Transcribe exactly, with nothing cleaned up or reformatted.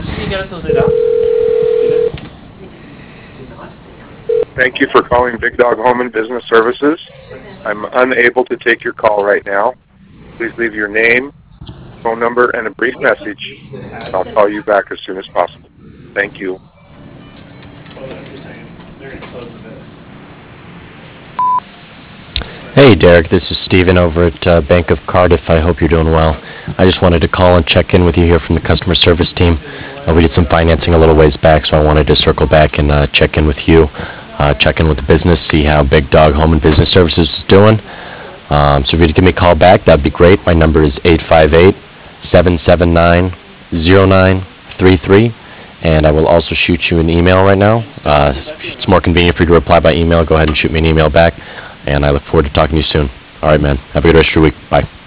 Thank you for calling Big Dog Home and Business Services. I'm unable to take your call right now. Please leave your name, phone number, and a brief message, and I'll call you back as soon as possible. Thank you. Hey Derek, this is Steven over at uh, Bank of Cardiff. I hope you're doing well. I just wanted to call and check in with you here from the customer service team. Uh, we did some financing a little ways back, so I wanted to circle back and uh, check in with you, uh, check in with the business, see how Big Dog Home and Business Services is doing. Um, so if you'd give me a call back, that'd be great. My number is eight five eight, seven seven nine, zero nine three three, and I will also shoot you an email right now. Uh, if it's more convenient for you to reply by email, go ahead and shoot me an email back. And I look forward to talking to you soon. All right, man. Have a good rest of your week. Bye.